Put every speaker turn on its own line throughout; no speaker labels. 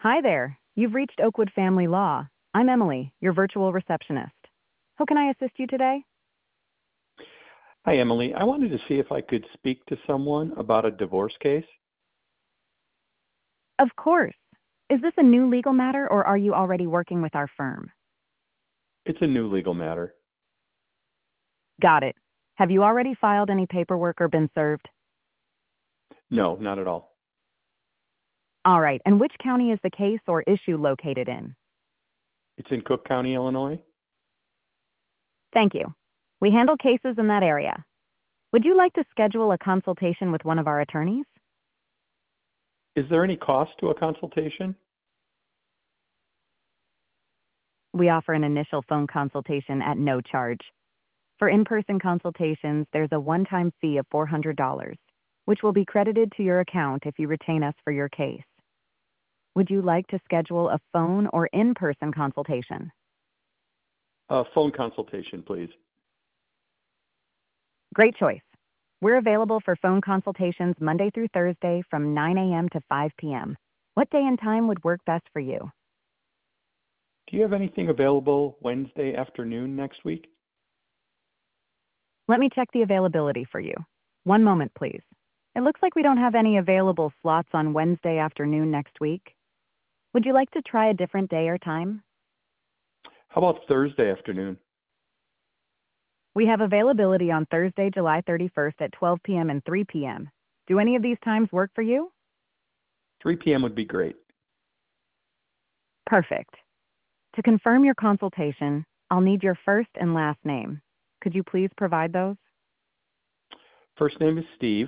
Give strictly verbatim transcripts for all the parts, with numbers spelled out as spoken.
Hi there. You've reached Oakwood Family Law. I'm Emily, your virtual receptionist. How can I assist you today?
Hi, Emily. I wanted to see if I could speak to someone about a divorce case.
Of course. Is this a new legal matter or are you already working with our firm?
It's a new legal matter.
Got it. Have you already filed any paperwork or been served?
No, not at all.
All right. And which county is the case or issue located in?
It's in Cook County, Illinois.
Thank you. We handle cases in that area. Would you like to schedule a consultation with one of our attorneys?
Is there any cost to a consultation?
We offer an initial phone consultation at no charge. For in-person consultations, there's a one-time fee of four hundred dollars, which will be credited to your account if you retain us for your case. Would you like to schedule a phone or in-person consultation?
A phone consultation, please.
Great choice. We're available for phone consultations Monday through Thursday from nine a m to five p m What day and time would work best for you?
Do you have anything available Wednesday afternoon next week?
Let me check the availability for you. One moment, please. It looks like we don't have any available slots on Wednesday afternoon next week. Would you like to try a different day or time?
How about Thursday afternoon?
We have availability on Thursday, July thirty-first at twelve p m and three p m Do any of these times work for you?
three p m would be great.
Perfect. To confirm your consultation, I'll need your first and last name. Could you please provide those?
First name is Steve.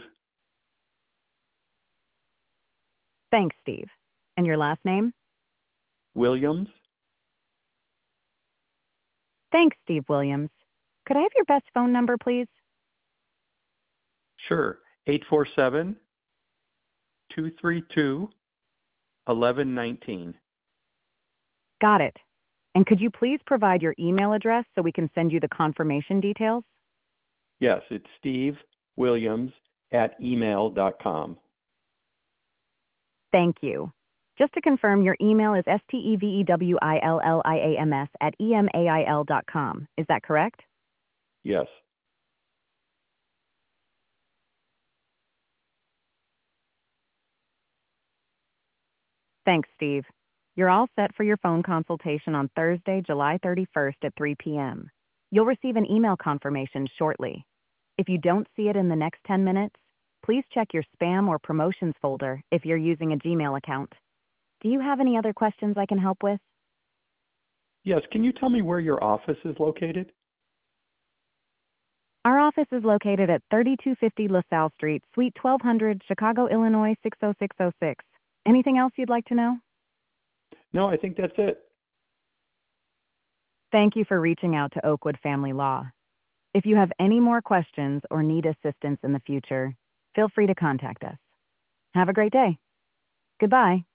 Thanks, Steve. And your last name?
Williams.
Thanks, Steve Williams. Could I have your best phone number, please?
Sure. eight four seven, two three two, one one one nine.
Got it. And could you please provide your email address so we can send you the confirmation details?
Yes, it's Steve Williams at email dot com.
Thank you. Just to confirm, your email is S T E V E W I L L I A M S at E M A I L dot com. Is that correct?
Yes.
Thanks, Steve. You're all set for your phone consultation on Thursday, July thirty-first at three p m You'll receive an email confirmation shortly. If you don't see it in the next ten minutes, please check your spam or promotions folder if you're using a Gmail account. Do you have any other questions I can help with?
Yes, can you tell me where your office is located?
Our office is located at thirty-two fifty LaSalle Street, Suite twelve hundred, Chicago, Illinois six oh six oh six. Anything else you'd like to know?
No, I think that's it.
Thank you for reaching out to Oakwood Family Law. If you have any more questions or need assistance in the future, feel free to contact us. Have a great day. Goodbye.